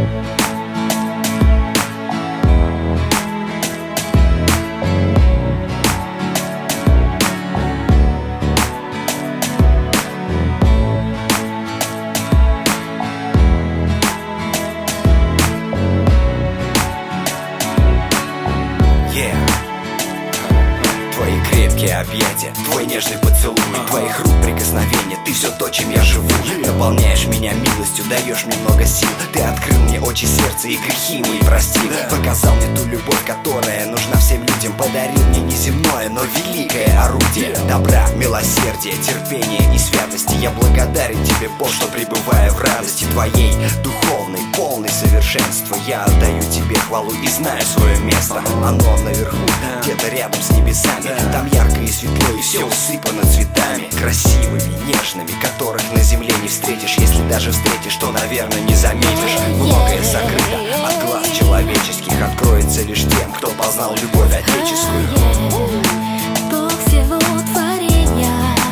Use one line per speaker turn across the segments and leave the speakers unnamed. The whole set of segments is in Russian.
Твои крепкие объятия, твой нежный поцелуй, твоих рук прикосновения, ты все то, чем я живу. Наполняешь меня милостью, даешь мне много сил. Ты открыл мне очи, сердце и грехи мои простил. Показал мне ту любовь, которая нужна всем людям. Подарил мне неземное, но великое орудие добра, милосердия, терпения и святости. Я благодарен тебе, Бог, что пребывая в радости твоей духовной, полной совершенства. Я отдаю тебе хвалу и знаю свое место. Оно наверху, где-то рядом с небесами. Там ярко и светло, и все усыпано цветами красивыми, нежными, которых на земле не встретишь. Если даже встретишь, то, наверное, не заметишь. Многое сокрыто от глаз человеческих, откроется лишь тем, кто познал любовь отеческую.
Бог всего творения,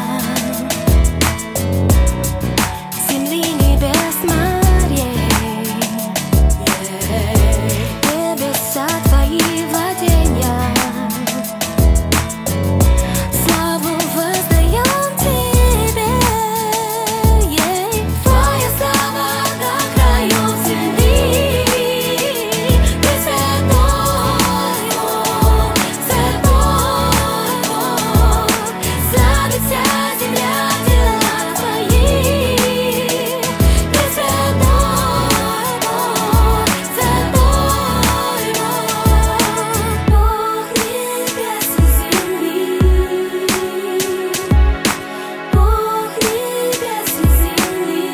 земли, небес, морей, небеса твои владения. Славу воздаем тебе, твоя слава до краев земли. Ты святой Бог, славит вся земля дела твои. Ты святой Бог, Бог небес и земли, Бог небес и земли.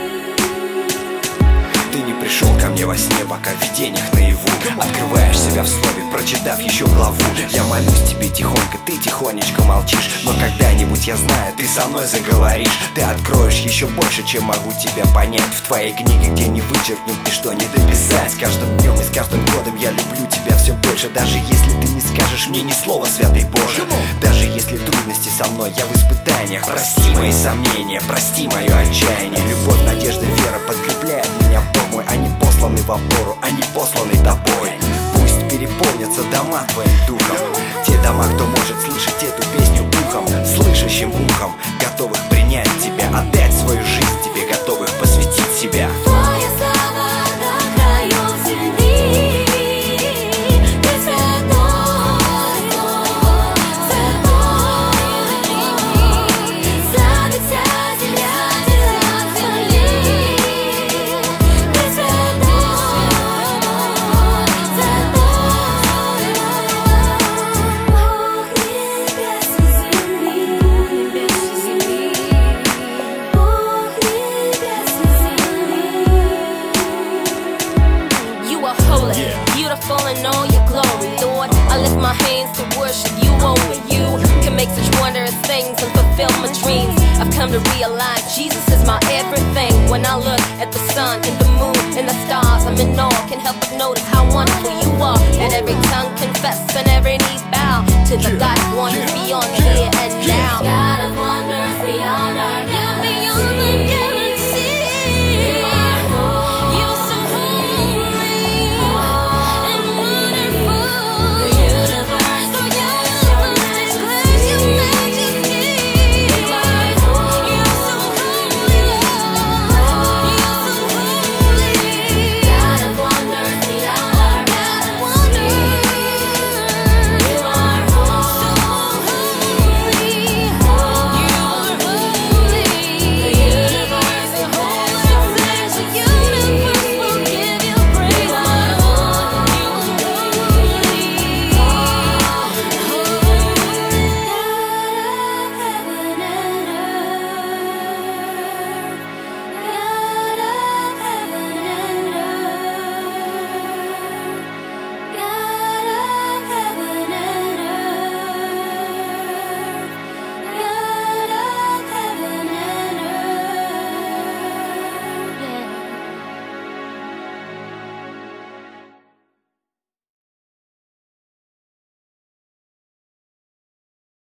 Ты не пришел ко мне во сне, пока в видениях наяву. Открываешь себя в слове, прочитав еще главу. Я молюсь тебе тихонько, ты тихонечко молчишь. Но когда-нибудь, я знаю, ты со мной заговоришь. Ты откроешь еще больше, чем могу тебя понять. В твоей книге, где не вычеркнуть, ничто не дописать. С каждым днем и с каждым годом я люблю тебя все больше. Даже если ты не скажешь мне ни слова, святый Боже. Даже если трудности со мной, я в испытаниях. Прости мои сомнения, прости мое отчаяние. Любовь, надежда, вера подкрепляет меня, Бог мой. Они посланы в опору, они посланы тобой. Пусть переполнятся дома твоим духом. Те дома, кто может слышать эту песню ухом, слышащим ухом, готовых принять тебя, отдать свою жизнь тебе, готовых посвятить себя.
Твоя слава до краев земли. Ты святой Бог, славит вся земля дела твои. Ты святой Бог, Бог небес и земли, Бог небес и земли.
You are holy, beautiful in all your glory, Lord. I lift my hands to worship you, only you can make such wondrous things and fulfill my dreams. I've come to realize Jesus is my everything. When I look at the sun and the moon and the stars, I'm in awe, can't help but notice how wonderful you are. And every tongue confess and every knee bow to the God of wonders beyond here and now.
God of wonders beyond earth.